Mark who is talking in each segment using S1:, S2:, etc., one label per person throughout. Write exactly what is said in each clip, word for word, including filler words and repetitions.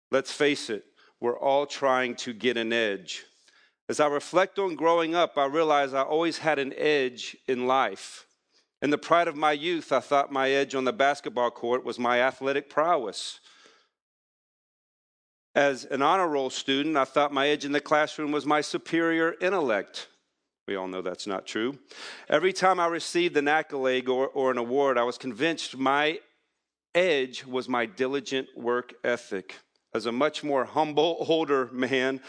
S1: Let's face it, we're all trying to get an edge. As I reflect on growing up, I realize I always had an edge in life. In the pride of my youth, I thought my edge on the basketball court was my athletic prowess. As an honor roll student, I thought my edge in the classroom was my superior intellect. We all know that's not true. Every time I received an accolade or, or an award, I was convinced my edge was my diligent work ethic. As a much more humble, older man,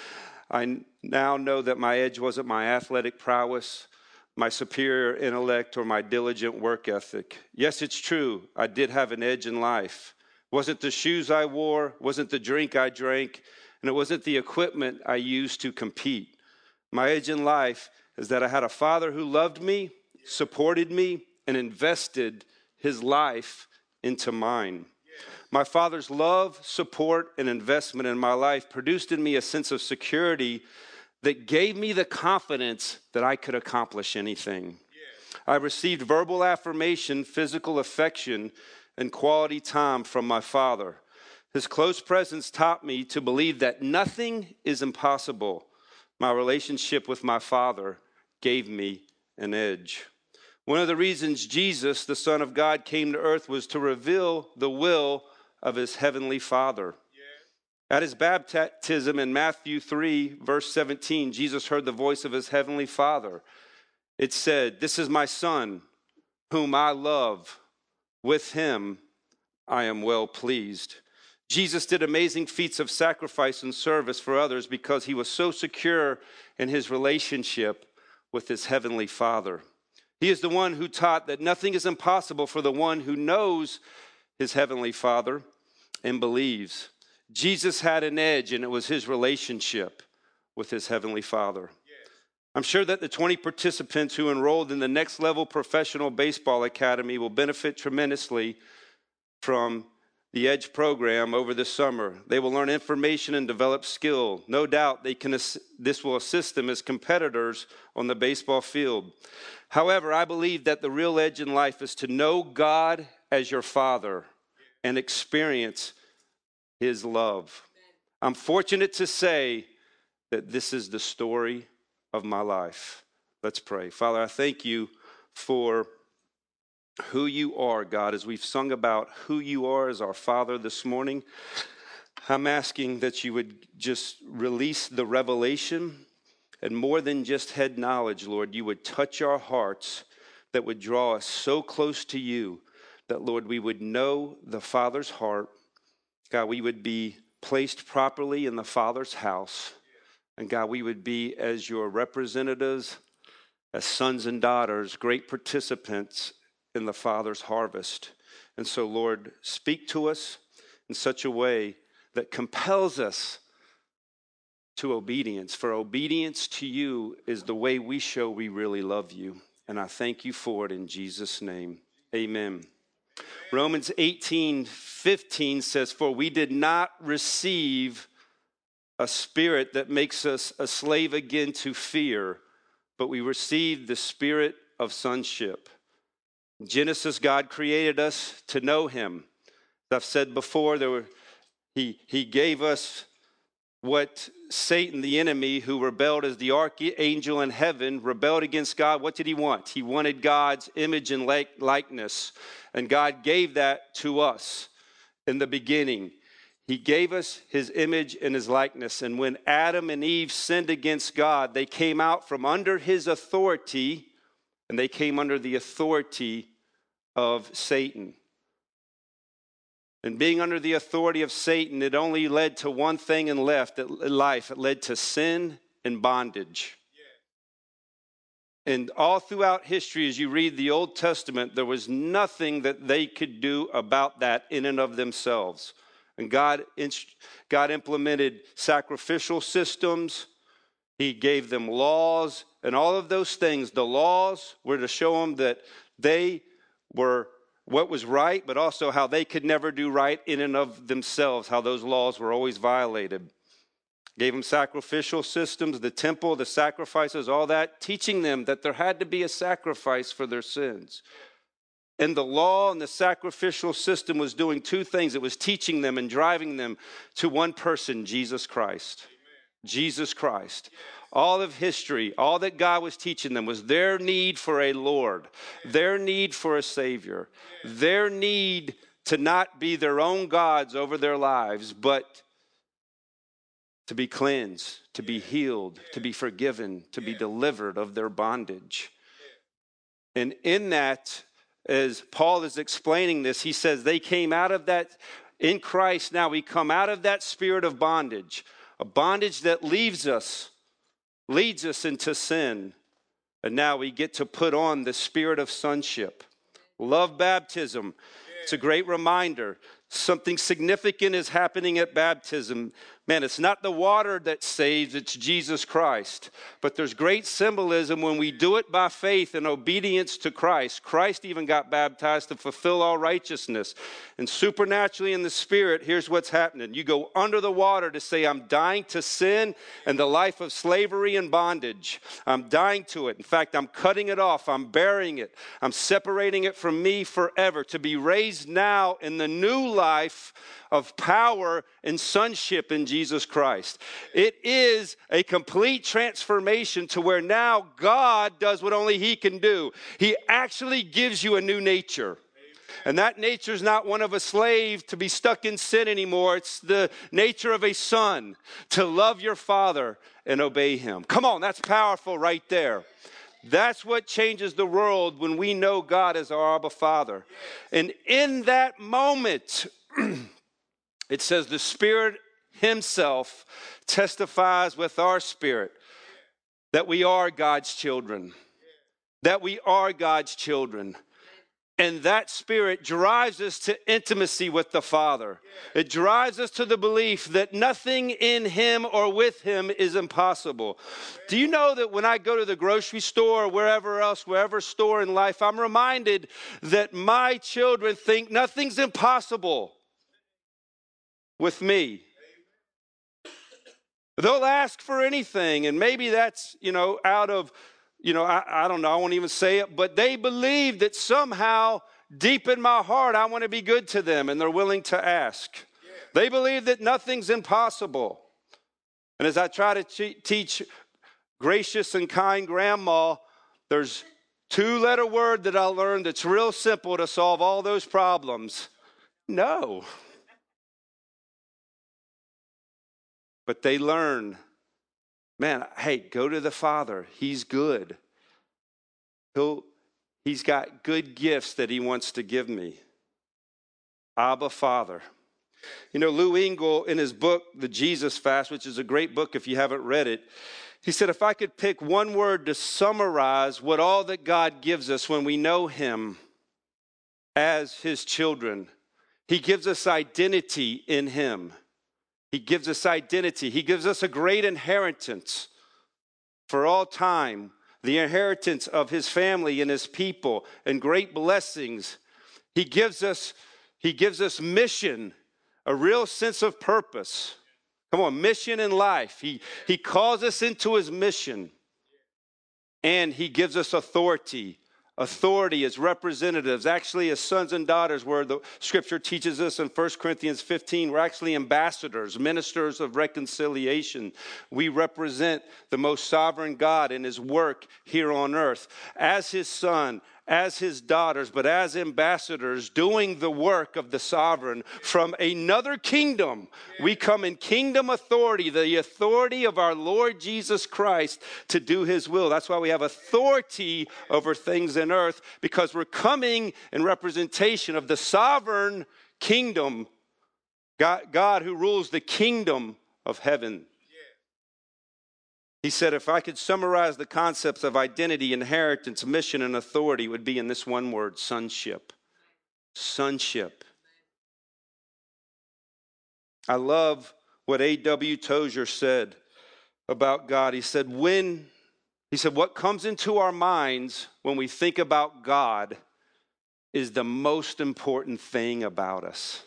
S1: I now know that my edge wasn't my athletic prowess, my superior intellect, or my diligent work ethic. Yes, it's true, I did have an edge in life. It wasn't the shoes I wore, wasn't the drink I drank, and it wasn't the equipment I used to compete. My edge in life is that I had a father who loved me, supported me, and invested his life into mine. My father's love, support, and investment in my life produced in me a sense of security that gave me the confidence that I could accomplish anything. I received verbal affirmation, physical affection, and quality time from my father. His close presence taught me to believe that nothing is impossible. My relationship with my father gave me an edge. One of the reasons Jesus, the Son of God, came to earth was to reveal the will of his heavenly Father. Yeah. At his baptism in Matthew three, verse seventeen, Jesus heard the voice of his heavenly Father. It said, "This is my Son, whom I love. With him I am well pleased." Jesus did amazing feats of sacrifice and service for others because he was so secure in his relationship with his heavenly Father. He is the one who taught that nothing is impossible for the one who knows his heavenly Father and believes. Jesus had an edge, and it was his relationship with his heavenly Father. I'm sure that the twenty participants who enrolled in the Next Level Professional Baseball Academy will benefit tremendously from the EDGE program over the summer. They will learn information and develop skill. No doubt they can. This will assist them as competitors on the baseball field. However, I believe that the real edge in life is to know God as your Father and experience his love. I'm fortunate to say that this is the story of my life. Let's pray. Father, I thank you for who you are, God, as we've sung about who you are as our Father this morning. I'm asking that you would just release the revelation, and more than just head knowledge, Lord, you would touch our hearts that would draw us so close to you that, Lord, we would know the Father's heart. God, we would be placed properly in the Father's house. And God, we would be, as your representatives, as sons and daughters, great participants in the Father's harvest. And so, Lord, speak to us in such a way that compels us to obedience. For obedience to you is the way we show we really love you. And I thank you for it in Jesus' name. Amen. Romans eighteen fifteen says, "For we did not receive a spirit that makes us a slave again to fear, but we received the spirit of sonship." In Genesis, God created us to know him. As I've said before, there were, he, he gave us what Satan, the enemy, who rebelled as the archangel in heaven, rebelled against God. What did he want? He wanted God's image and likeness. And God gave that to us in the beginning. He gave us his image and his likeness. And when Adam and Eve sinned against God, they came out from under his authority, and they came under the authority of Satan. And being under the authority of Satan, it only led to one thing in left in life. It led to sin and bondage. Yeah. And all throughout history, as you read the Old Testament, there was nothing that they could do about that in and of themselves. And God, God implemented sacrificial systems. He gave them laws, and all of those things. The laws were to show them that they were what was right, but also how they could never do right in and of themselves, how those laws were always violated. Gave them sacrificial systems, the temple, the sacrifices, all that, teaching them that there had to be a sacrifice for their sins. And the law and the sacrificial system was doing two things. It was teaching them and driving them to one person, Jesus Christ. Amen. Jesus Christ. All of history, all that God was teaching them was their need for a Lord, their need for a Savior, their need to not be their own gods over their lives, but to be cleansed, to be healed, to be forgiven, to be delivered of their bondage. And in that, as Paul is explaining this, he says they came out of that, in Christ now we come out of that spirit of bondage, a bondage that leaves us, leads us into sin. And now we get to put on the spirit of sonship. Love baptism. It's a great reminder. Something significant is happening at baptism. Man, it's not the water that saves, it's Jesus Christ. But there's great symbolism when we do it by faith and obedience to Christ. Christ even got baptized to fulfill all righteousness. And supernaturally in the Spirit, here's what's happening. You go under the water to say, I'm dying to sin and the life of slavery and bondage. I'm dying to it. In fact, I'm cutting it off. I'm burying it. I'm separating it from me forever to be raised now in the new life of power and sonship in Jesus Christ. It is a complete transformation to where now God does what only He can do. He actually gives you a new nature. And that nature is not one of a slave to be stuck in sin anymore. It's the nature of a son to love your father and obey him. Come on, that's powerful right there. That's what changes the world when we know God as our Abba Father. And in that moment, it says the Spirit Himself testifies with our spirit that we are God's children. That we are God's children. And that Spirit drives us to intimacy with the Father. It drives us to the belief that nothing in Him or with Him is impossible. Do you know that when I go to the grocery store or wherever else, wherever store in life, I'm reminded that my children think nothing's impossible with me. They'll ask for anything, and maybe that's, you know, out of, you know, I, I don't know, I won't even say it, but they believe that somehow deep in my heart I want to be good to them, and they're willing to ask. Yeah. They believe that nothing's impossible. And as I try to te- teach gracious and kind grandma, there's two-letter word that I learned that's real simple to solve all those problems. No. But they learn, man, hey, go to the Father. He's good. He'll, he's got good gifts that He wants to give me. Abba, Father. You know, Lou Engle, in his book, The Jesus Fast, which is a great book if you haven't read it, he said, if I could pick one word to summarize what all that God gives us when we know Him as His children, He gives us identity in Him. He gives us identity. He gives us a great inheritance for all time, the inheritance of His family and His people and great blessings. He gives us, he gives us mission, a real sense of purpose. Come on, mission in life. He, he calls us into His mission, and He gives us authority. Authority as representatives, actually as sons and daughters, where the scripture teaches us in First Corinthians fifteen, we're actually ambassadors, ministers of reconciliation. We represent the most sovereign God in His work here on earth as His son, as His daughters, but as ambassadors doing the work of the sovereign from another kingdom. We come in kingdom authority, the authority of our Lord Jesus Christ to do His will. That's why we have authority over things in earth, because we're coming in representation of the sovereign kingdom, God, God who rules the kingdom of heaven. He said, if I could summarize the concepts of identity, inheritance, mission, and authority, it would be in this one word, sonship. Sonship. I love what A W Tozer said about God. He said, when, he said, what comes into our minds when we think about God is the most important thing about us.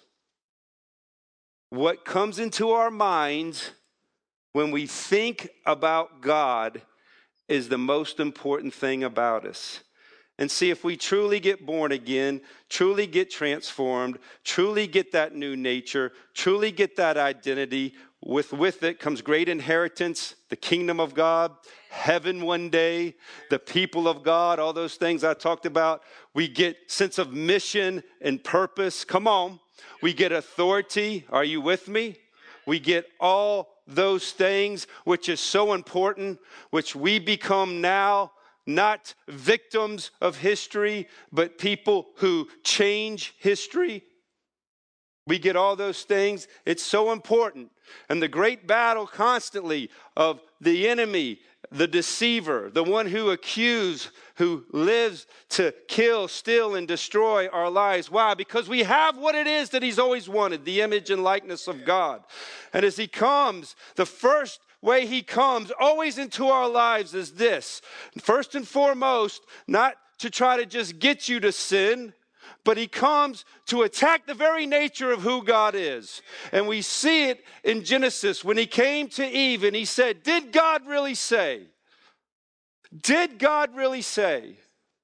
S1: What comes into our minds when we think about God is the most important thing about us. and see if we truly get born again, truly get transformed, truly get that new nature, truly get that identity. With, with it comes great inheritance, the kingdom of God, heaven one day, the people of God, all those things I talked about. We get sense of mission and purpose. Come on. We get authority. Are you with me? We get all those things, which is so important, which we become now not victims of history, but people who change history. We get all those things. It's so important. And the great battle constantly of the enemy, the deceiver, the one who accuses, who lives to kill, steal, and destroy our lives. Why? Because we have what it is that he's always wanted, the image and likeness of God. And as he comes, the first way he comes always into our lives is this. First and foremost, not to try to just get you to sin, but he comes to attack the very nature of who God is. And we see it in Genesis when he came to Eve and he said, did God really say? Did God really say?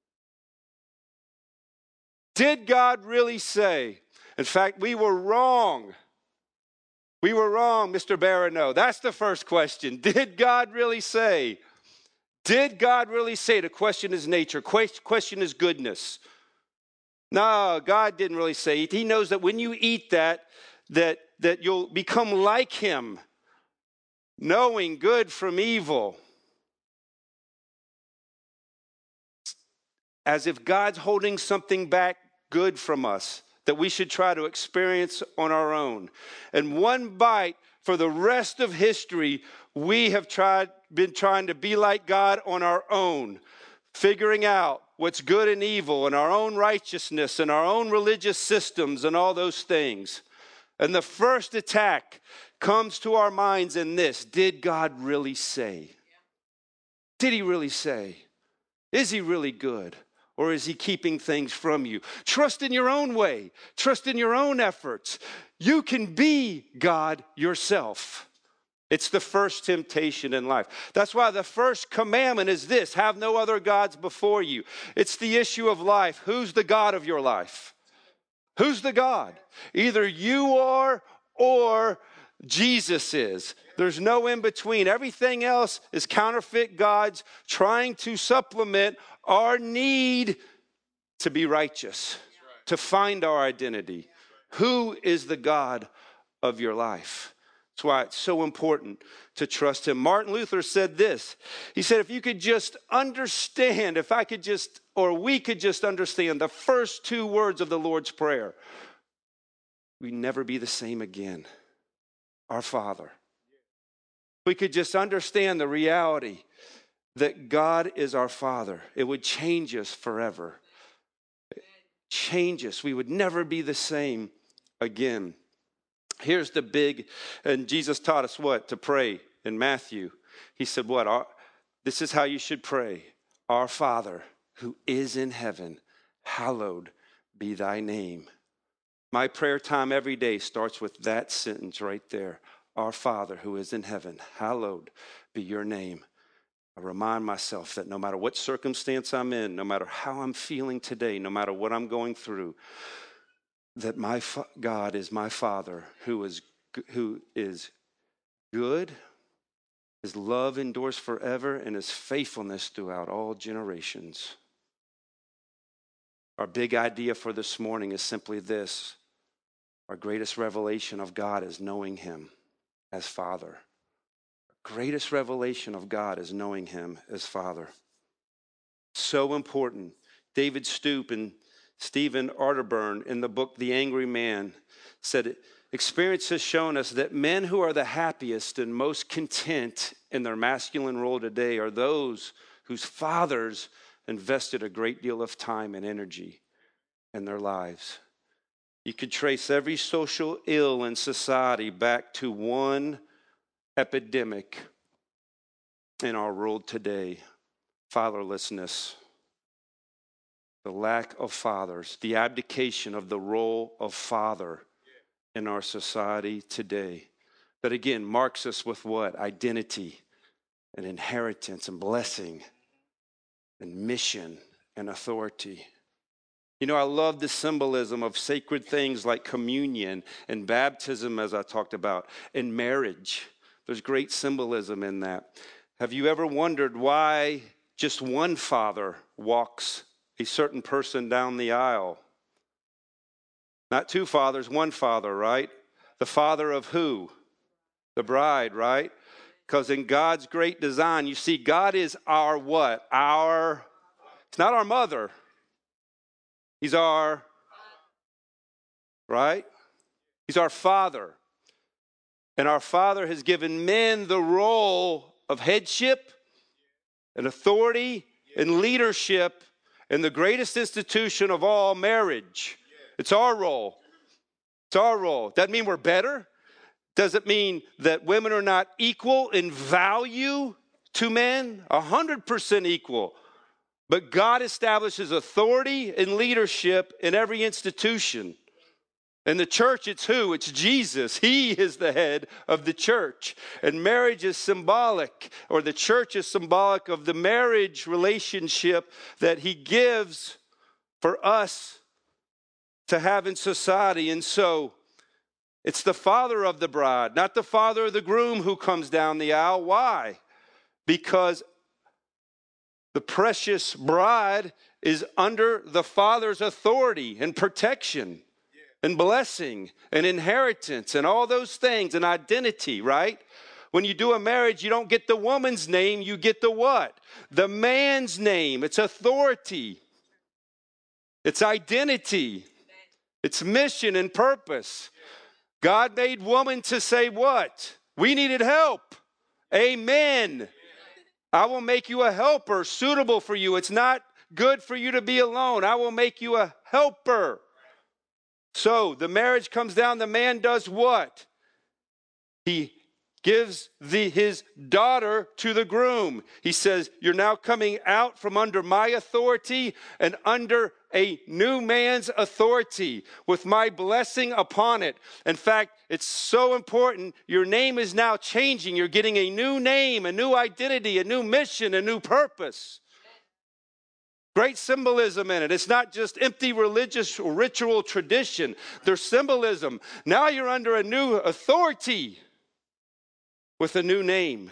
S1: Did God really say? In fact, we were wrong. We were wrong, Mister Barano. That's the first question. Did God really say? Did God really say? The question is nature. Question is goodness. No, God didn't really say it. He knows that when you eat that, that, that you'll become like him, knowing good from evil. As if God's holding something back good from us that we should try to experience on our own. And one bite for the rest of history, we have tried, been trying to be like God on our own, figuring out what's good and evil and our own righteousness and our own religious systems and all those things. And the first attack comes to our minds in this: did God really say? Did he really say? Is he really good? Or is he keeping things from you? Trust in your own way. Trust in your own efforts. You can be God yourself. It's the first temptation in life. That's why the first commandment is this: have no other gods before you. It's the issue of life. Who's the God of your life? Who's the God? Either you are or Jesus is. There's no in between. Everything else is counterfeit gods trying to supplement our need to be righteous, to find our identity. Who is the God of your life? That's why it's so important to trust him. Martin Luther said this. He said, if you could just understand, if I could just, or we could just understand the first two words of the Lord's Prayer, we'd never be the same again. Our Father. We could just understand the reality that God is our Father. It would change us forever. Change us. We would never be the same again. Here's the big, and Jesus taught us what? To pray in Matthew. He said what? Our, this is how you should pray. Our Father who is in heaven, hallowed be thy name. My prayer time every day starts with that sentence right there. Our Father who is in heaven, hallowed be your name. I remind myself that no matter what circumstance I'm in, no matter how I'm feeling today, no matter what I'm going through, that my fa- God is my Father who is, who is good, his love endures forever, and his faithfulness throughout all generations. Our big idea for this morning is simply this. Our greatest revelation of God is knowing him as Father. Greatest revelation of God is knowing him as Father. So important. David Stoop and Stephen Arterburn in the book The Angry Man said, experience has shown us that men who are the happiest and most content in their masculine role today are those whose fathers invested a great deal of time and energy in their lives. You could trace every social ill in society back to one epidemic in our world today: fatherlessness, the lack of fathers, the abdication of the role of father in our society today. That again marks us with what? Identity and inheritance and blessing and mission and authority. You know, I love the symbolism of sacred things like communion and baptism, as I talked about, and marriage. There's great symbolism in that. Have you ever wondered why just one father walks a certain person down the aisle? Not two fathers, one father, right? The father of who? The bride, right? Because in God's great design, you see, God is our what? Our, it's not our mother. He's our, right? He's our father. And our Father has given men the role of headship and authority and leadership in the greatest institution of all, marriage. It's our role. It's our role. Doesn't mean we're better. Does it mean that women are not equal in value to men? A hundred percent equal. But God establishes authority and leadership in every institution. In the church, it's who? It's Jesus. He is the head of the church. And marriage is symbolic, or the church is symbolic of the marriage relationship that he gives for us to have in society. And so, it's the father of the bride, not the father of the groom, who comes down the aisle. Why? Because the precious bride is under the father's authority and protection and blessing and inheritance and all those things and identity, right? When you do a marriage, you don't get the woman's name, you get the what? The man's name. It's authority. It's identity. It's mission and purpose. God made woman to say what? We needed help. Amen. I will make you a helper suitable for you. It's not good for you to be alone. I will make you a helper. So the marriage comes down. The man does what? He gives the, his daughter to the groom. He says, you're now coming out from under my authority and under a new man's authority with my blessing upon it. In fact, it's so important. Your name is now changing. You're getting a new name, a new identity, a new mission, a new purpose. Great symbolism in it. It's not just empty religious or ritual tradition. There's symbolism. Now you're under a new authority with a new name.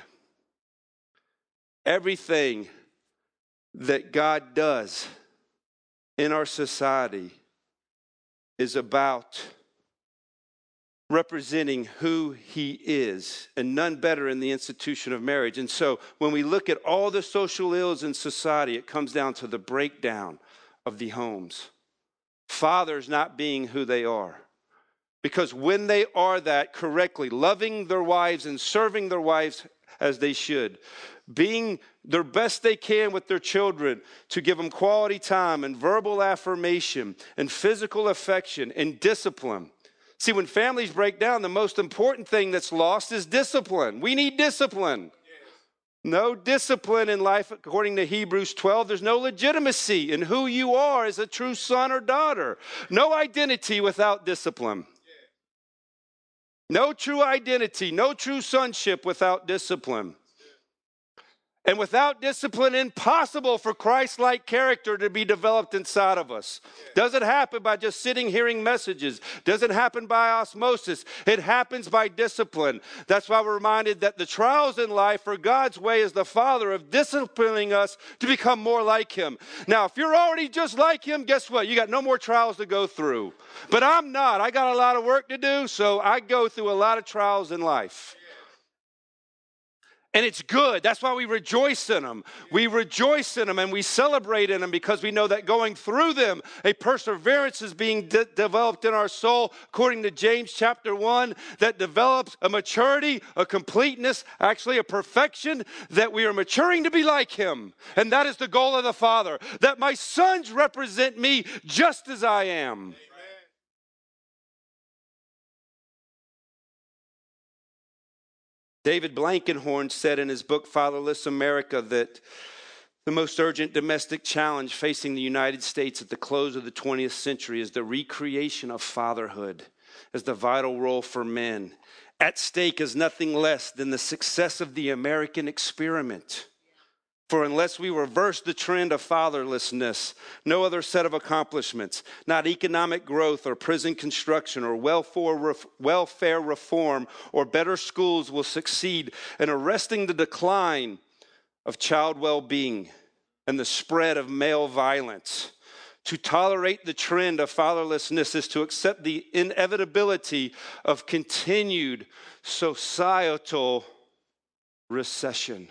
S1: Everything that God does in our society is about representing who he is, and none better in the institution of marriage. And so when we look at all the social ills in society, it comes down to the breakdown of the homes. Fathers not being who they are. Because when they are that correctly, loving their wives and serving their wives as they should, being their best they can with their children to give them quality time and verbal affirmation and physical affection and discipline. See, when families break down, the most important thing that's lost is discipline. We need discipline. No discipline in life, according to Hebrews twelve. There's no legitimacy in who you are as a true son or daughter. No identity without discipline. No true identity, no true sonship without discipline. And without discipline, impossible for Christ-like character to be developed inside of us. Doesn't happen by just sitting hearing messages. Doesn't happen by osmosis. It happens by discipline. That's why we're reminded that the trials in life are God's way as the Father of disciplining us to become more like him. Now, if you're already just like him, guess what? You got no more trials to go through. But I'm not. I got a lot of work to do, so I go through a lot of trials in life. And it's good. That's why we rejoice in them. We rejoice in them and we celebrate in them because we know that going through them, a perseverance is being de- developed in our soul, according to James chapter one, that develops a maturity, a completeness, actually a perfection, that we are maturing to be like him. And that is the goal of the Father, that my sons represent me just as I am. David Blankenhorn said in his book, Fatherless America, that the most urgent domestic challenge facing the United States at the close of the twentieth century is the recreation of fatherhood as the vital role for men. At stake is nothing less than the success of the American experiment. For unless we reverse the trend of fatherlessness, no other set of accomplishments, not economic growth or prison construction or welfare reform or better schools will succeed in arresting the decline of child well-being and the spread of male violence. To tolerate the trend of fatherlessness is to accept the inevitability of continued societal recession.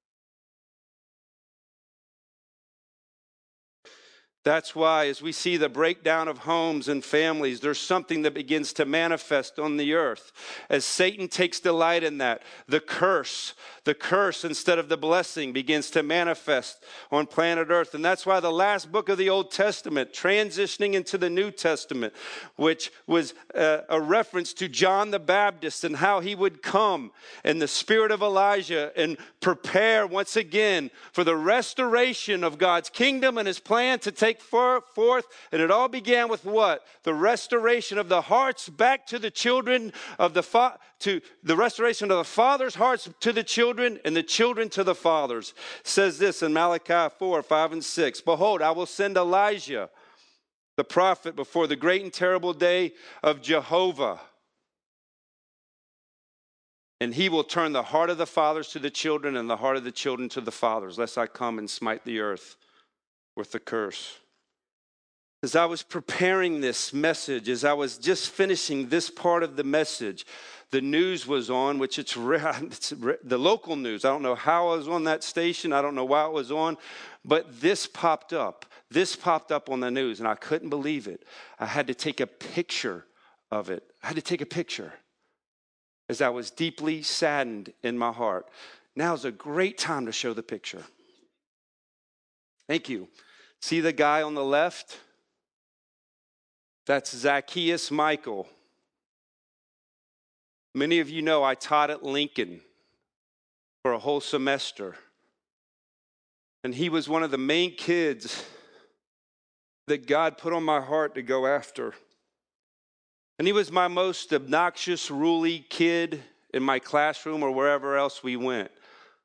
S1: That's why, as we see the breakdown of homes and families, there's something that begins to manifest on the earth. As Satan takes delight in that, the curse, the curse instead of the blessing begins to manifest on planet earth. And that's why the last book of the Old Testament, transitioning into the New Testament, which was a, a reference to John the Baptist and how he would come in the spirit of Elijah and prepare once again for the restoration of God's kingdom and his plan to take forth. And it all began with what? The restoration of the hearts back to the children of the fa- to the restoration of the fathers' hearts to the children and the children to the fathers. It says this in Malachi four, five and six. Behold, I will send Elijah, the prophet, before the great and terrible day of Jehovah. And he will turn the heart of the fathers to the children and the heart of the children to the fathers, lest I come and smite the earth with the curse. As I was preparing this message, as I was just finishing this part of the message, the news was on, which it's, it's the local news. I don't know how I was on that station. I don't know why it was on, but this popped up. This popped up on the news, and I couldn't believe it. I had to take a picture of it. I had to take a picture as I was deeply saddened in my heart. Now's a great time to show the picture. Thank you. See the guy on the left? That's Zacchaeus Michael. Many of you know I taught at Lincoln for a whole semester. And he was one of the main kids that God put on my heart to go after. And he was my most obnoxious, ruly kid in my classroom or wherever else we went.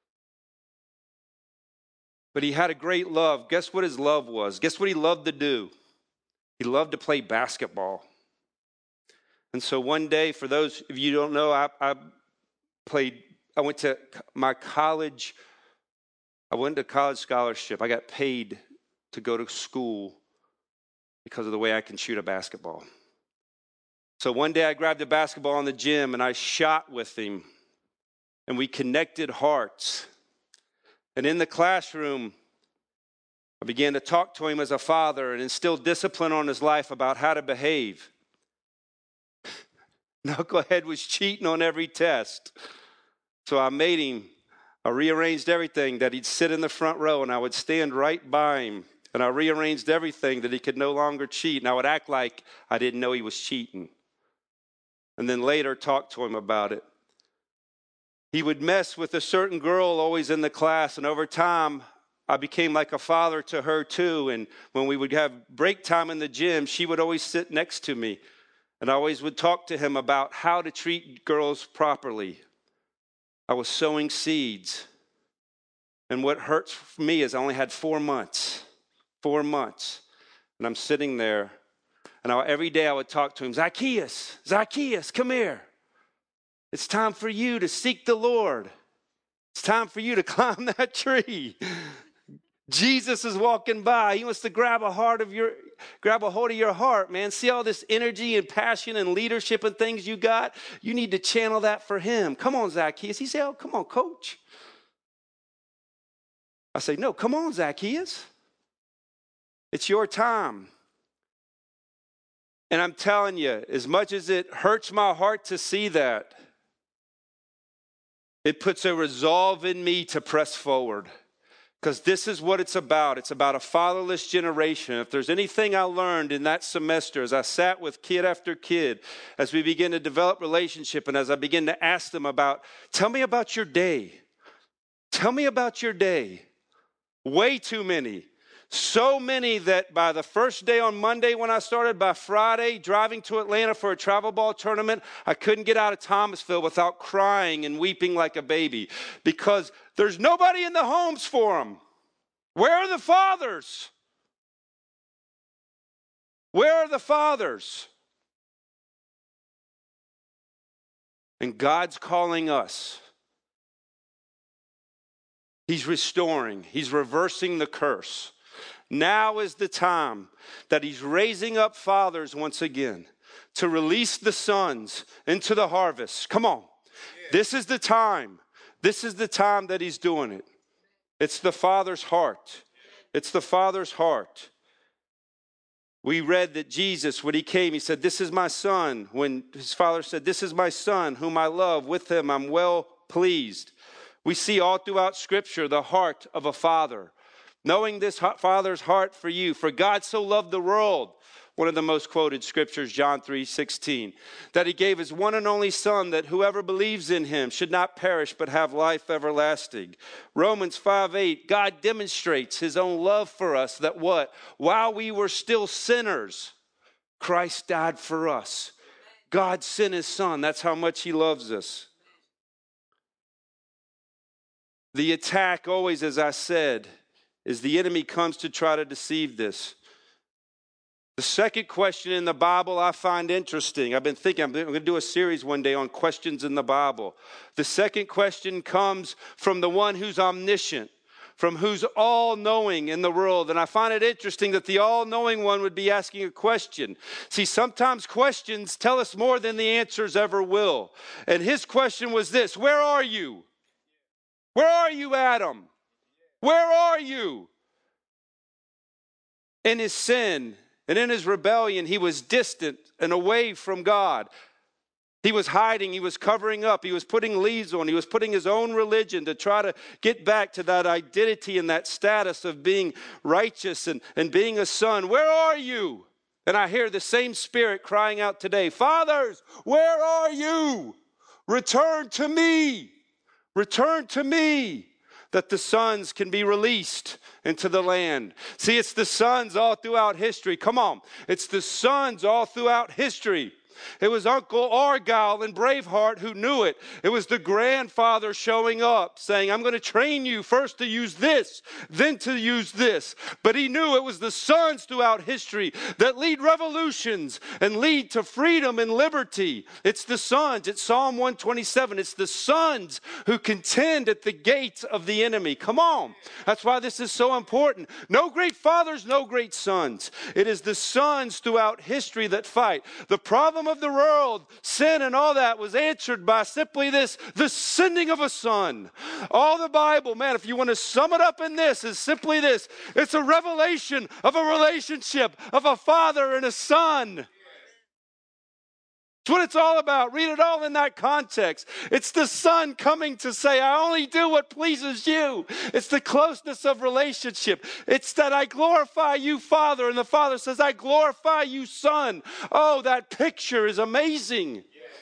S1: But he had a great love. Guess what his love was? Guess what he loved to do? He loved to play basketball. And so one day, for those of you who don't know, I, I played, I went to my college, I went to college scholarship. I got paid to go to school because of the way I can shoot a basketball. So one day I grabbed a basketball in the gym and I shot with him. And we connected hearts. And in the classroom, I began to talk to him as a father and instill discipline on his life about how to behave. Knucklehead was cheating on every test. So I made him, I rearranged everything that he'd sit in the front row and I would stand right by him. And I rearranged everything that he could no longer cheat. And I would act like I didn't know he was cheating. And then later talk to him about it. He would mess with a certain girl always in the class. And over time, I became like a father to her too. And when we would have break time in the gym, she would always sit next to me. And I always would talk to him about how to treat girls properly. I was sowing seeds. And what hurts for me is I only had four months. Four months. And I'm sitting there. And I, every day I would talk to him, Zacchaeus, Zacchaeus, come here. It's time for you to seek the Lord. It's time for you to climb that tree. Jesus is walking by. He wants to grab a heart of your, grab a hold of your heart, man. See all this energy and passion and leadership and things you got? You need to channel that for him. Come on, Zacchaeus. He said, oh, come on, coach. I say, no, come on, Zacchaeus. It's your time. And I'm telling you, as much as it hurts my heart to see that, it puts a resolve in me to press forward. Because this is what it's about. It's about a fatherless generation. If there's anything I learned in that semester as I sat with kid after kid, as we begin to develop relationship and as I begin to ask them about, tell me about your day. Tell me about your day. Way too many. So many that by the first day on Monday when I started, by Friday, driving to Atlanta for a travel ball tournament, I couldn't get out of Thomasville without crying and weeping like a baby. Because There's nobody in the homes for them. Where are the fathers? Where are the fathers? And God's calling us. He's restoring. He's reversing the curse. Now is the time that he's raising up fathers once again to release the sons into the harvest. Come on. Yeah. This is the time. This is the time that he's doing it. It's the Father's heart. It's the Father's heart. We read that Jesus, when he came, he said, "This is my son." When his Father said, "This is my son whom I love. With him I'm well pleased." We see all throughout Scripture the heart of a father. Knowing this Father's heart for you. For God so loved the world. One of the most quoted scriptures, John three sixteen. That he gave his one and only Son, that whoever believes in him should not perish but have life everlasting. Romans five eight. God demonstrates his own love for us. That what? While we were still sinners, Christ died for us. God sent his Son. That's how much he loves us. The attack always, as I said, is the enemy comes to try to deceive this. The second question in the Bible I find interesting. I've been thinking, I'm going to do a series one day on questions in the Bible. The second question comes from the one who's omniscient, from who's all-knowing in the world. And I find it interesting that the all-knowing one would be asking a question. See, sometimes questions tell us more than the answers ever will. And his question was this: where are you? Where are you, Adam? Where are you? In his sin and in his rebellion, he was distant and away from God. He was hiding, he was covering up, he was putting leaves on, he was putting his own religion to try to get back to that identity and that status of being righteous and, and being a son. Where are you? And I hear the same Spirit crying out today, fathers, where are you? Return to me. Return to me. That the sons can be released into the land. See, it's the sons all throughout history. Come on. It's the sons all throughout history. It was Uncle Argyle in Braveheart who knew it. It was the grandfather showing up saying, I'm going to train you first to use this, then to use this. But he knew it was the sons throughout history that lead revolutions and lead to freedom and liberty. It's the sons. It's Psalm one twenty-seven. It's the sons who contend at the gates of the enemy. Come on. That's why this is so important. No great fathers, no great sons. It is the sons throughout history that fight. The problem of the world, sin and all that, was answered by simply this, the sending of a son. All the Bible, man, if you want to sum it up in this, is simply this. It's a revelation of a relationship of a father and a son. It's what it's all about. Read it all in that context. It's the son coming to say, I only do what pleases you. It's the closeness of relationship. It's that I glorify you, Father. And the Father says, I glorify you, Son. Oh, that picture is amazing.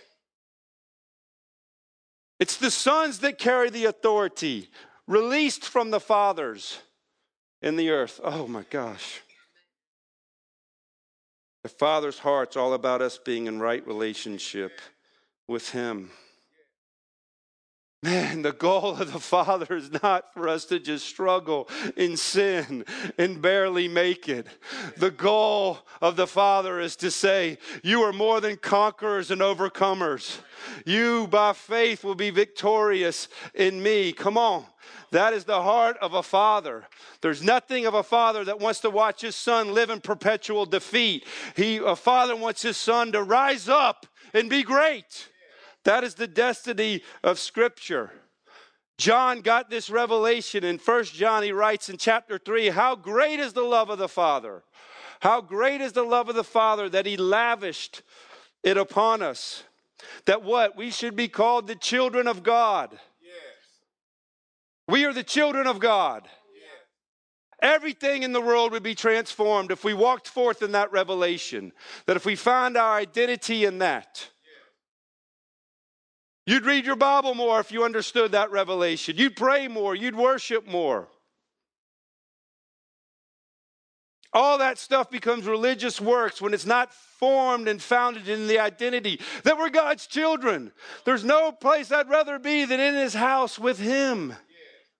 S1: It's the sons that carry the authority, released from the fathers in the earth. Oh, my gosh. The Father's heart's all about us being in right relationship with him. Man, the goal of the Father is not for us to just struggle in sin and barely make it. The goal of the Father is to say, you are more than conquerors and overcomers. You, by faith, will be victorious in me. Come on. That is the heart of a father. There's nothing of a father that wants to watch his son live in perpetual defeat. He, a father wants his son to rise up and be great. That is the destiny of Scripture. John got this revelation in First John. He writes in chapter three, how great is the love of the Father. How great is the love of the Father that he lavished it upon us. That what? We should be called the children of God. We are the children of God. Yeah. Everything in the world would be transformed if we walked forth in that revelation. That if we find our identity in that. Yeah. You'd read your Bible more if you understood that revelation. You'd pray more. You'd worship more. All that stuff becomes religious works when it's not formed and founded in the identity that we're God's children. There's no place I'd rather be than in his house with him.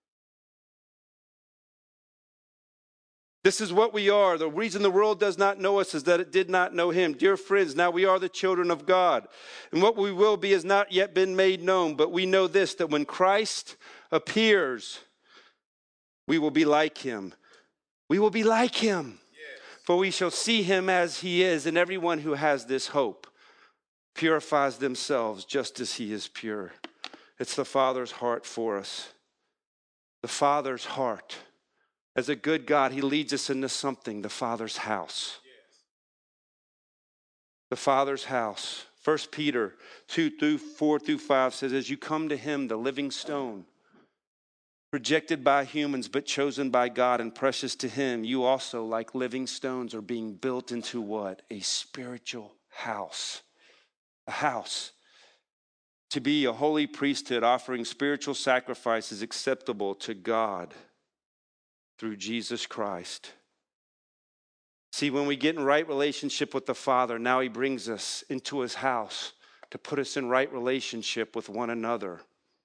S1: This is what we are. The reason the world does not know us is that it did not know him. Dear friends, now we are the children of God. And what we will be has not yet been made known. But we know this, that when Christ appears, we will be like him. We will be like him. Yes. For we shall see him as he is. And everyone who has this hope purifies themselves just as he is pure. It's the Father's heart for us. The Father's heart. As a good God, he leads us into something, the Father's house. Yes. The Father's house. First Peter two through four through five says, as you come to him, the living stone, rejected by humans but chosen by God and precious to him, you also, like living stones, are being built into what? A spiritual house. A house. To be a holy priesthood, offering spiritual sacrifices acceptable to God through Jesus Christ. See, when we get in right relationship with the Father, now he brings us into his house to put us in right relationship with one another.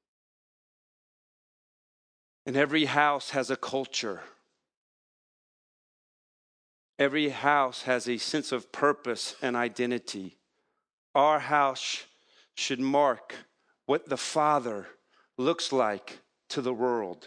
S1: And every house has a culture. Every house has a sense of purpose and identity. Our house should mark what the Father looks like to the world.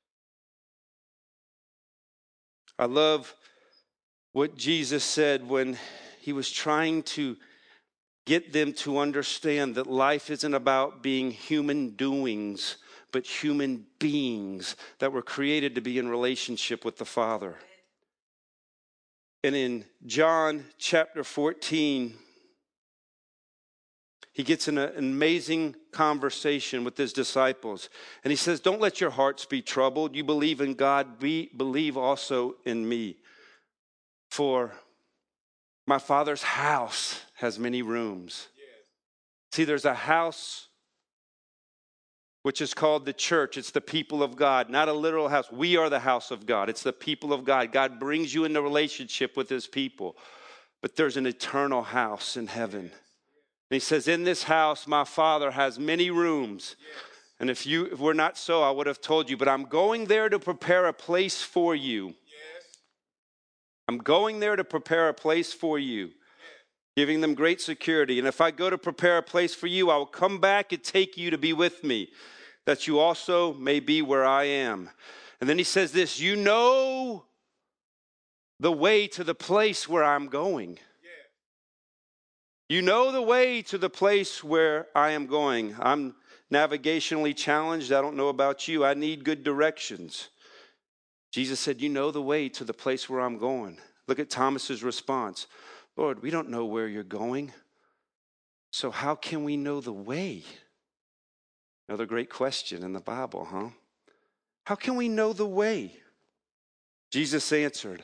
S1: I love what Jesus said when he was trying to get them to understand that life isn't about being human doings, but human beings that were created to be in relationship with the Father. And in John chapter fourteen, he gets in a, an amazing conversation with his disciples. And he says, don't let your hearts be troubled. You believe in God, be, believe also in me. For my Father's house has many rooms. Yes. See, there's a house which is called the church. It's the people of God, not a literal house. We are the house of God. It's the people of God. God brings you into relationship with his people. But there's an eternal house in heaven. Yes. And he says, in this house, my Father has many rooms. Yes. And if you if we're not so, I would have told you. But I'm going there to prepare a place for you. Yes. I'm going there to prepare a place for you. Yes. Giving them great security. And if I go to prepare a place for you, I will come back and take you to be with me, that you also may be where I am. And then he says this, you know the way to the place where I'm going. You know the way to the place where I am going. I'm navigationally challenged. I don't know about you. I need good directions. Jesus said, you know the way to the place where I'm going. Look at Thomas's response. Lord, we don't know where you're going. So how can we know the way? Another great question in the Bible, huh? How can we know the way? Jesus answered,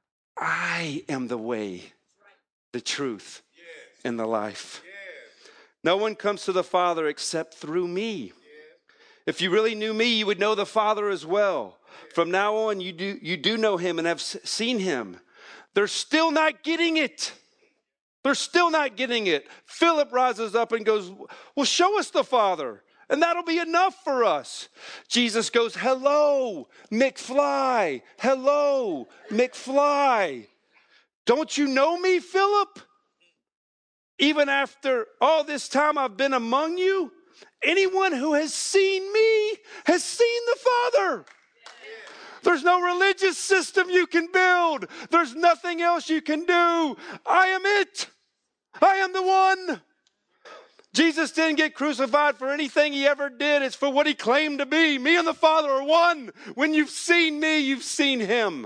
S1: I am the way, the truth, and the life. Yes. No one comes to the Father except through me. Yes. If you really knew me, you would know the Father as well. Yes. From now on, you do, you do know him and have seen him. They're still not getting it. They're still not getting it. Philip rises up and goes, well, show us the Father, and that'll be enough for us. Jesus goes, hello, McFly. Hello, McFly. Don't you know me, Philip? Even after all this time I've been among you, anyone who has seen me has seen the Father. There's no religious system you can build. There's nothing else you can do. I am it. I am the one. Jesus didn't get crucified for anything he ever did. It's for what he claimed to be. Me and the Father are one. When you've seen me, you've seen him.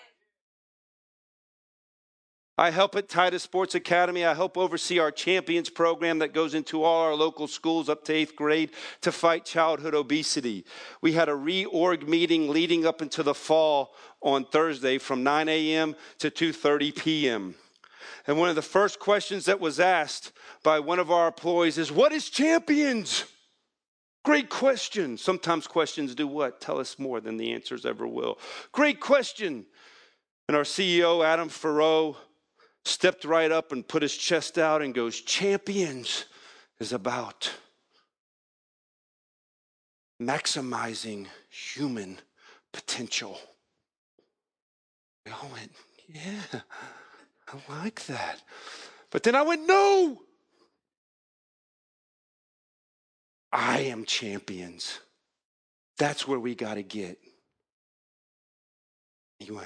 S1: I help at Titus Sports Academy. I help oversee our Champions program that goes into all our local schools up to eighth grade to fight childhood obesity. We had a reorg meeting leading up into the fall on Thursday from nine a.m. to two thirty p.m. And one of the first questions that was asked by one of our employees is, what is Champions? Great question. Sometimes questions do what? Tell us more than the answers ever will. Great question. And our C E O, Adam Farrow, stepped right up and put his chest out and goes, Champions is about maximizing human potential. We all went, yeah, I like that. But then I went, no, I am champions. That's where we got to get. He went,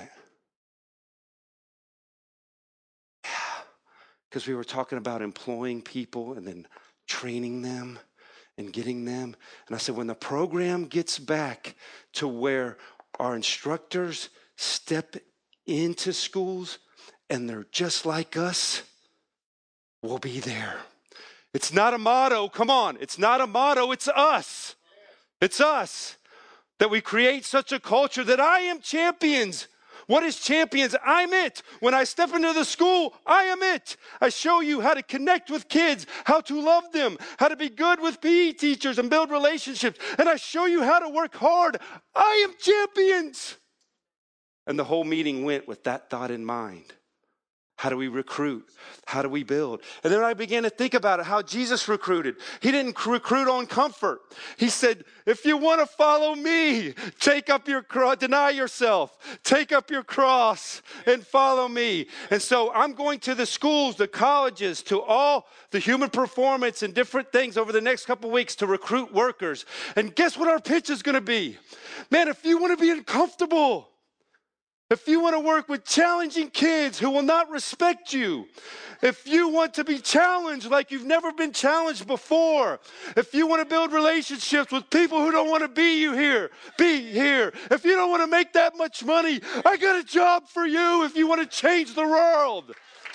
S1: yeah, because we were talking about employing people and then training them and getting them. And I said, when the program gets back to where our instructors step into schools and they're just like us, we'll be there. It's not a motto. Come on. It's not a motto. It's us. It's us that we create such a culture that I am champions. What is champions? I'm it. When I step into the school, I am it. I show you how to connect with kids, how to love them, how to be good with P E teachers and build relationships. And I show you how to work hard. I am champions. And the whole meeting went with that thought in mind. How do we recruit? How do we build? And then I began to think about it, how Jesus recruited. He didn't recruit on comfort. He said, if you want to follow me, take up your cross, deny yourself, take up your cross and follow me. And so I'm going to the schools, the colleges, to all the human performance and different things over the next couple of weeks to recruit workers. And guess what our pitch is going to be? Man, if you want to be uncomfortable, if you want to work with challenging kids who will not respect you, if you want to be challenged like you've never been challenged before, if you want to build relationships with people who don't want to be you here, be here. If you don't want to make that much money, I got a job for you if you want to change the world.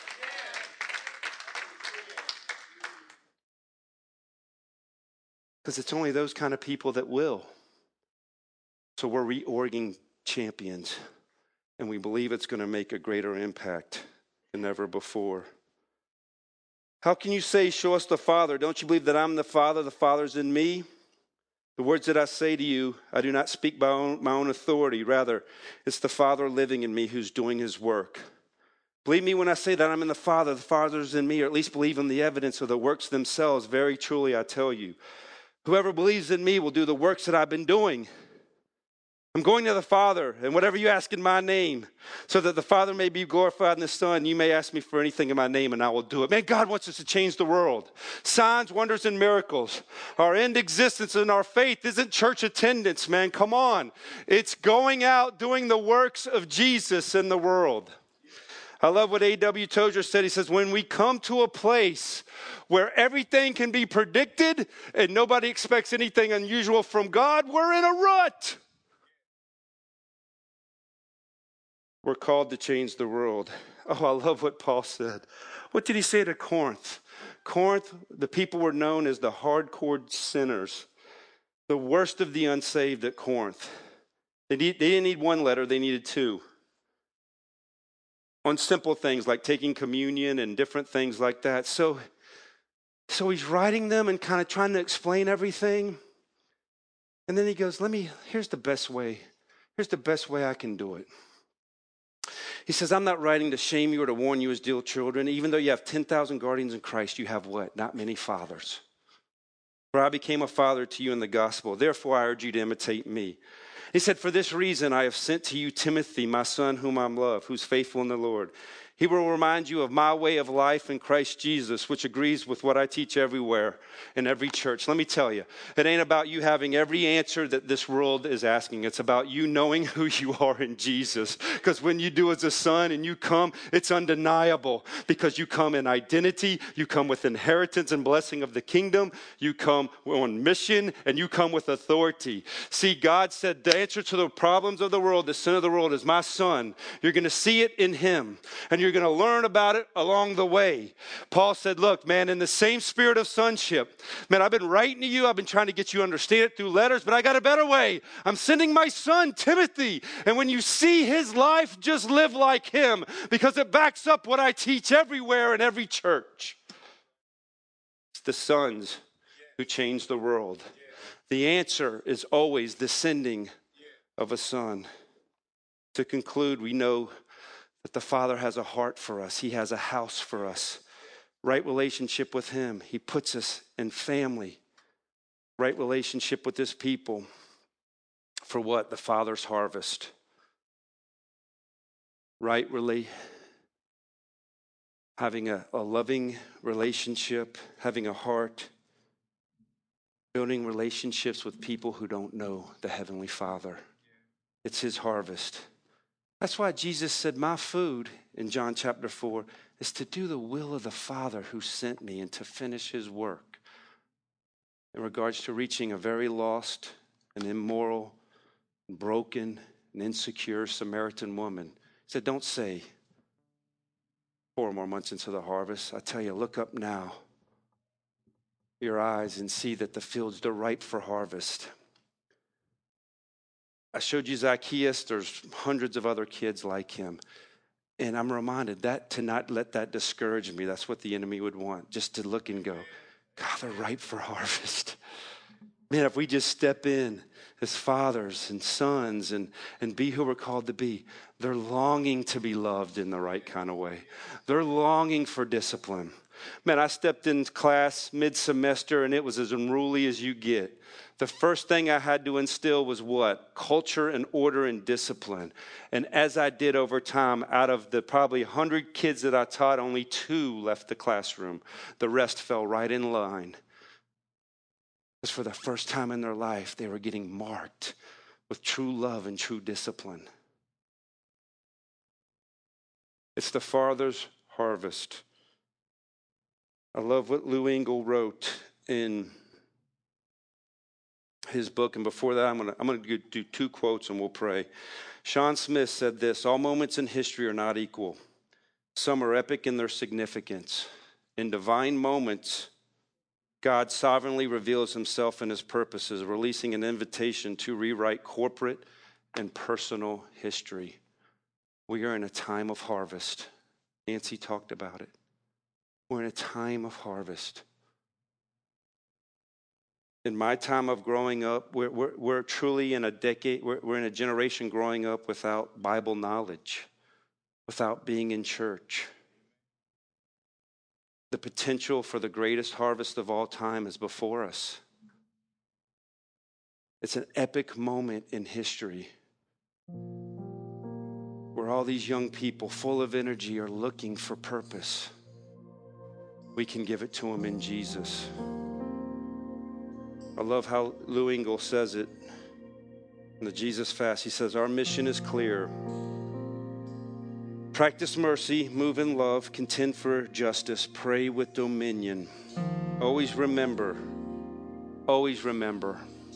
S1: Because it's only those kind of people that will. So we're reorging champions. And we believe it's going to make a greater impact than ever before. How can you say, show us the Father? Don't you believe that I'm the Father, the Father's in me? The words that I say to you, I do not speak by own, my own authority. Rather, it's the Father living in me who's doing his work. Believe me when I say that I'm in the Father, the Father's in me, or at least believe in the evidence of the works themselves. Very truly, I tell you, whoever believes in me will do the works that I've been doing. I'm going to the Father, and whatever you ask in my name, so that the Father may be glorified in the Son, you may ask me for anything in my name, and I will do it. Man, God wants us to change the world. Signs, wonders, and miracles. Our end existence and our faith isn't church attendance, man. Come on. It's going out doing the works of Jesus in the world. I love what A W Tozer said. He says, when we come to a place where everything can be predicted and nobody expects anything unusual from God, we're in a rut. We're called to change the world. Oh, I love what Paul said. What did he say to Corinth? Corinth, the people were known as the hardcore sinners, the worst of the unsaved at Corinth. They, need, they didn't need one letter, they needed two. On simple things like taking communion and different things like that. So, so he's writing them and kind of trying to explain everything. And then he goes, let me, here's the best way. Here's the best way I can do it. He says, I'm not writing to shame you or to warn you as dear children. Even though you have ten thousand guardians in Christ, you have what? Not many fathers. For I became a father to you in the gospel. Therefore, I urge you to imitate me. He said, for this reason, I have sent to you Timothy, my son, whom I love, who's faithful in the Lord. He will remind you of my way of life in Christ Jesus, which agrees with what I teach everywhere in every church. Let me tell you, it ain't about you having every answer that this world is asking. It's about you knowing who you are in Jesus. Because when you do as a son and you come, it's undeniable. Because you come in identity, you come with inheritance and blessing of the kingdom, you come on mission, and you come with authority. See, God said the answer to the problems of the world, the sin of the world, is my son. You're going to see it in him. And you're going to learn about it along the way. Paul said, look, man, in the same spirit of sonship, man, I've been writing to you. I've been trying to get you to understand it through letters, but I got a better way. I'm sending my son, Timothy. And when you see his life, just live like him, because it backs up what I teach everywhere in every church. It's the sons who change the world. The answer is always the sending of a son. To conclude, we know that the Father has a heart for us. He has a house for us. Right relationship with him. He puts us in family. Right relationship with his people. For what? The Father's harvest. right really, having a, a loving relationship, having a heart, building relationships with people who don't know the Heavenly Father. It's his harvest. That's why Jesus said, my food in John chapter four is to do the will of the Father who sent me and to finish his work in regards to reaching a very lost and immoral, and broken and insecure Samaritan woman. He said, don't say four more months into the harvest. I tell you, look up now, your eyes, and see that the fields are ripe for harvest. I showed you Zacchaeus. There's hundreds of other kids like him. And I'm reminded that to not let that discourage me. That's what the enemy would want, just to look and go, God, they're ripe for harvest. Man, if we just step in as fathers and sons and, and be who we're called to be, they're longing to be loved in the right kind of way. They're longing for discipline. Man, I stepped in class mid-semester and it was as unruly as you get. The first thing I had to instill was what? Culture and order and discipline. And as I did over time, out of the probably one hundred kids that I taught, only two left the classroom. The rest fell right in line. Because for the first time in their life, they were getting marked with true love and true discipline. It's the Father's harvest. I love what Lou Engle wrote in his book. And before that, I'm going to I'm going to do two quotes and we'll pray. Sean Smith said this, all moments in history are not equal. Some are epic in their significance. In divine moments, God sovereignly reveals himself and his purposes, releasing an invitation to rewrite corporate and personal history. We are in a time of harvest. Nancy talked about it. We're in a time of harvest. In my time of growing up, we're, we're, we're truly in a decade, we're, we're in a generation growing up without Bible knowledge, without being in church. The potential for the greatest harvest of all time is before us. It's an epic moment in history where all these young people full of energy are looking for purpose. We can give it to them in Jesus. I love how Lou Engle says it in the Jesus Fast. He says, our mission is clear. Practice mercy, move in love, contend for justice, pray with dominion. Always remember, always remember,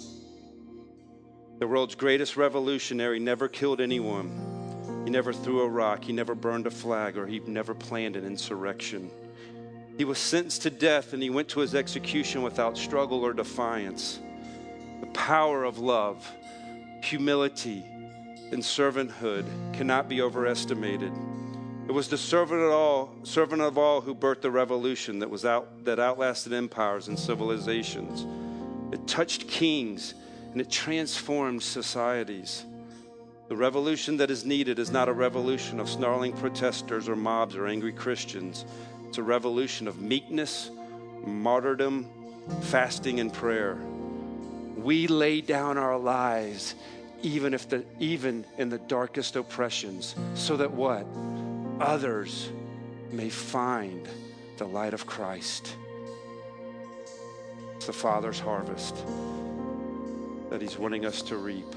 S1: the world's greatest revolutionary never killed anyone. He never threw a rock, he never burned a flag, or he never planned an insurrection. He was sentenced to death and he went to his execution without struggle or defiance. The power of love, humility, and servanthood cannot be overestimated. It was the servant of all, servant of all who birthed the revolution that was out that outlasted empires and civilizations. It touched kings and it transformed societies. The revolution that is needed is not a revolution of snarling protesters or mobs or angry Christians. It's a revolution of meekness, martyrdom, fasting, and prayer. We lay down our lives even if the even in the darkest oppressions, so that what? Others may find the light of Christ. It's the Father's harvest that he's wanting us to reap.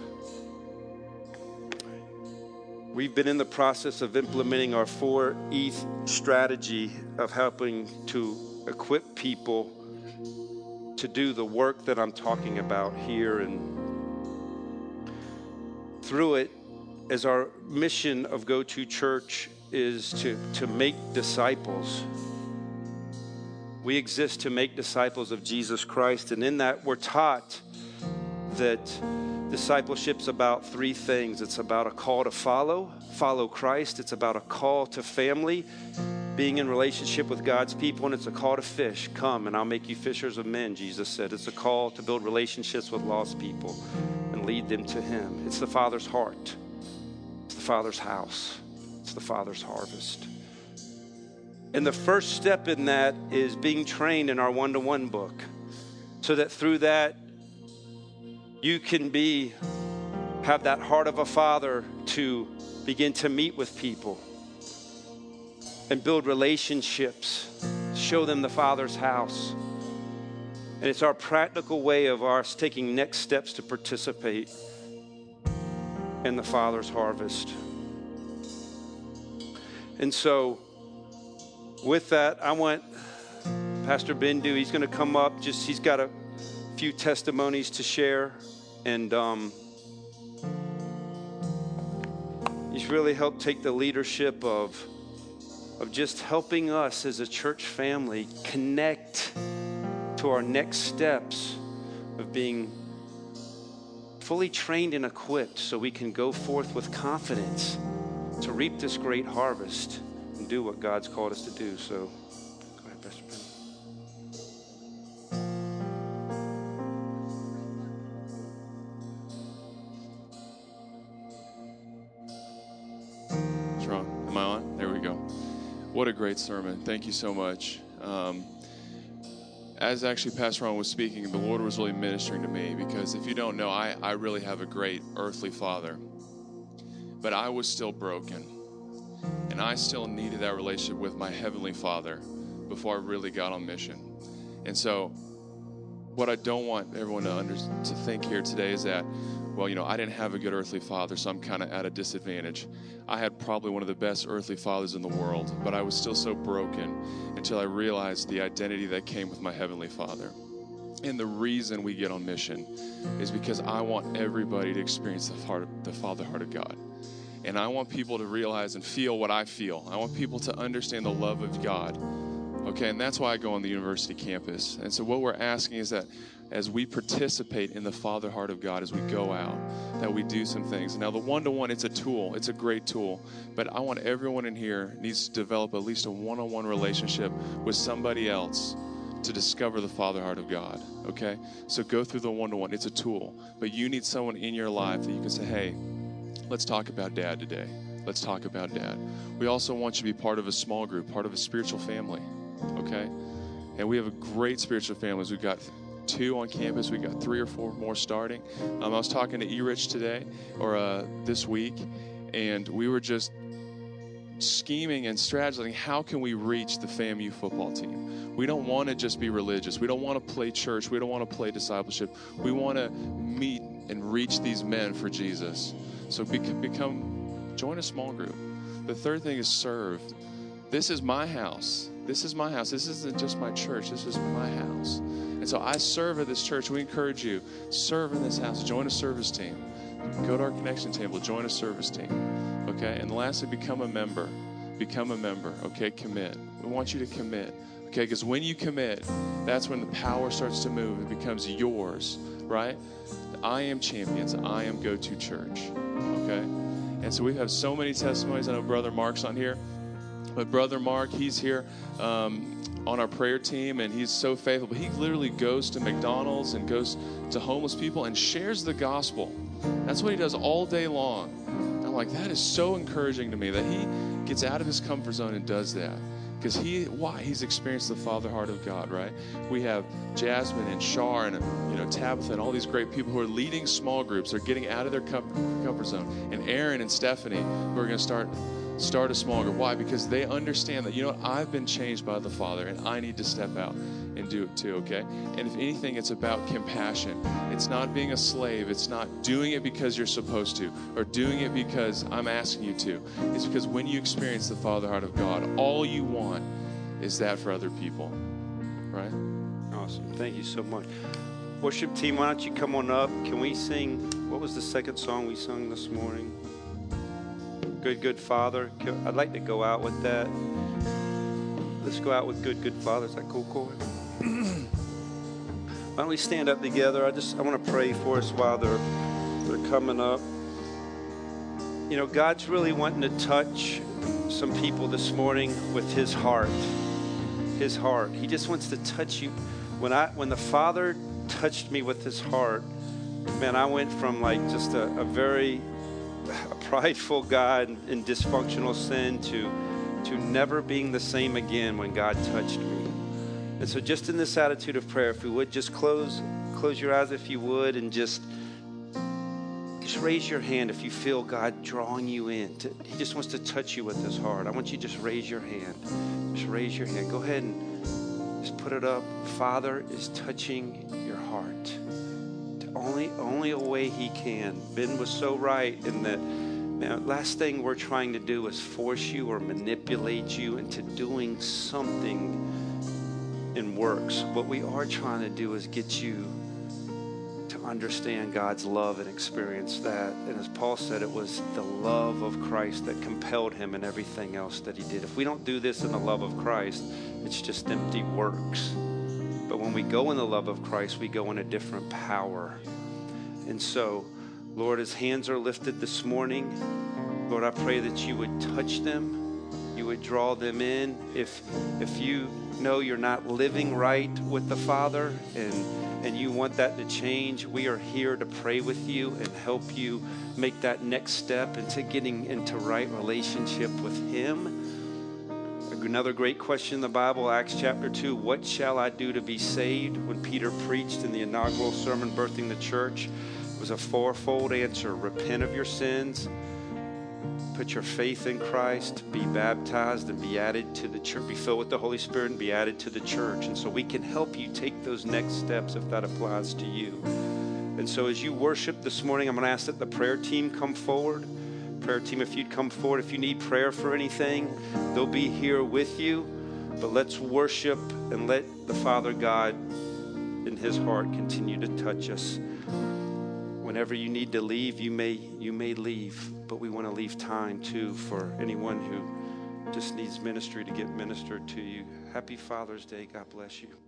S1: We've been in the process of implementing our four E T H strategy of helping to equip people to do the work that I'm talking about here. And through it, as our mission of Go To Church is to, to make disciples. We exist to make disciples of Jesus Christ. And in that, we're taught that discipleship's about three things. It's about a call to follow, follow Christ. It's about a call to family, being in relationship with God's people. And it's a call to fish. Come and I'll make you fishers of men, Jesus said. It's a call to build relationships with lost people and lead them to him. It's the Father's heart. It's the Father's house. It's the Father's harvest. And the first step in that is being trained in our one-to-one book, so that through that you can be have that heart of a father to begin to meet with people and build relationships, show them the Father's house. And it's our practical way of ours taking next steps to participate in the Father's harvest. And so with that, I want Pastor Bindu, he's going to come up. Just he's got a few testimonies to share. And um, he's really helped take the leadership of, of just helping us as a church family connect to our next steps of being fully trained and equipped so we can go forth with confidence to reap this great harvest and do what God's called us to do. So, go ahead, Pastor Ben.
S2: It's wrong. Am I on? There we go. What a great sermon. Thank you so much. Um, as actually Pastor Ron was speaking, the Lord was really ministering to me, because if you don't know, I, I really have a great earthly father. But I was still broken. And I still needed that relationship with my Heavenly Father before I really got on mission. And so what I don't want everyone to, under, to think here today is that, well, you know, I didn't have a good earthly father, so I'm kind of at a disadvantage. I had probably one of the best earthly fathers in the world, but I was still so broken until I realized the identity that came with my Heavenly Father. And the reason we get on mission is because I want everybody to experience the, heart, the Father heart of God. And I want people to realize and feel what I feel. I want people to understand the love of God. Okay, and that's why I go on the university campus. And so what we're asking is that as we participate in the Father heart of God, as we go out, that we do some things. Now, the one-to-one, it's a tool. It's a great tool. But I want everyone in here needs to develop at least a one-on-one relationship with somebody else to discover the Father heart of God, okay? So go through the one-to-one. It's a tool. But you need someone in your life that you can say, hey, let's talk about Dad today. Let's talk about Dad. We also want you to be part of a small group, part of a spiritual family, okay? And we have a great spiritual families. We've got two on campus. We've got three or four more starting. Um, I was talking to E-Rich today, or uh, this week, and we were just scheming and strategizing, how can we reach the FAMU football team? We don't want to just be religious. We don't want to play church. We don't want to play discipleship. We want to meet and reach these men for Jesus. So become, join a small group. The third thing is serve. This is my house. This is my house. This isn't just my church. This is my house. And so I serve at this church. We encourage you, serve in this house. Join a service team. Go to our connection table. Join a service team. Okay? And lastly, become a member. Become a member. Okay? Commit. We want you to commit. Okay? Because when you commit, that's when the power starts to move. It becomes yours. Right? I am Champions. I am Go-To Church. Okay? And so we have so many testimonies. I know Brother Mark's on here. But Brother Mark, he's here um, on our prayer team, and he's so faithful. But he literally goes to McDonald's and goes to homeless people and shares the gospel. That's what he does all day long. And I'm like, that is so encouraging to me that he gets out of his comfort zone and does that. Because he, why? He's experienced the Father heart of God, right? We have Jasmine and Shar and, you know, Tabitha and all these great people who are leading small groups. They're getting out of their com- comfort zone. And Aaron and Stephanie, who are going to start start a small group. Why? Because they understand that, you know what, I've been changed by the Father, and I need to step out and do it too, okay? And if anything, it's about compassion. It's not being a slave. It's not doing it because you're supposed to or doing it because I'm asking you to. It's because when you experience the Father heart of God, all you want is that for other people, right?
S1: Awesome. Thank you so much. Worship team, why don't you come on up? Can we sing, what was the second song we sung this morning? Good, Good Father. I'd like to go out with that. Let's go out with Good, Good Father. Is that cool, Corey? Why don't we stand up together? I just, I want to pray for us while they're, they're coming up. You know, God's really wanting to touch some people this morning with his heart. His heart. He just wants to touch you. When I, when the Father touched me with his heart, man, I went from like just a, a very a prideful guy in, in dysfunctional sin to to never being the same again when God touched me. And so just in this attitude of prayer, if we would just close close your eyes if you would, and just Just raise your hand if you feel God drawing you in. To, he just wants to touch you with his heart. I want you to just raise your hand. Just raise your hand. Go ahead and just put it up. Father is touching your heart. Only, only a way he can. Ben was so right in that. Now, last thing we're trying to do is force you or manipulate you into doing something in works. What we are trying to do is get you to understand God's love and experience that. And as Paul said, it was the love of Christ that compelled him in everything else that he did. If we don't do this in the love of Christ, it's just empty works. But when we go in the love of Christ, we go in a different power. And so, Lord, as hands are lifted this morning, Lord, I pray that you would touch them, you would draw them in. If if you know you're not living right with the Father and, and you want that to change, we are here to pray with you and help you make that next step into getting into right relationship with him. Another great question in the Bible, Acts chapter two, what shall I do to be saved? When Peter preached in the inaugural sermon, Birthing the Church, was a fourfold answer. Repent of your sins, put your faith in Christ, be baptized and be added to the church, be filled with the Holy Spirit and be added to the church. And so we can help you take those next steps if that applies to you. And so as you worship this morning, I'm going to ask that the prayer team come forward. Prayer team, if you'd come forward, if you need prayer for anything, they'll be here with you. But let's worship and let the Father God in his heart continue to touch us. Whenever you need to leave, you may you may leave, but we want to leave time too for anyone who just needs ministry to get ministered to you. Happy Father's Day. God bless you.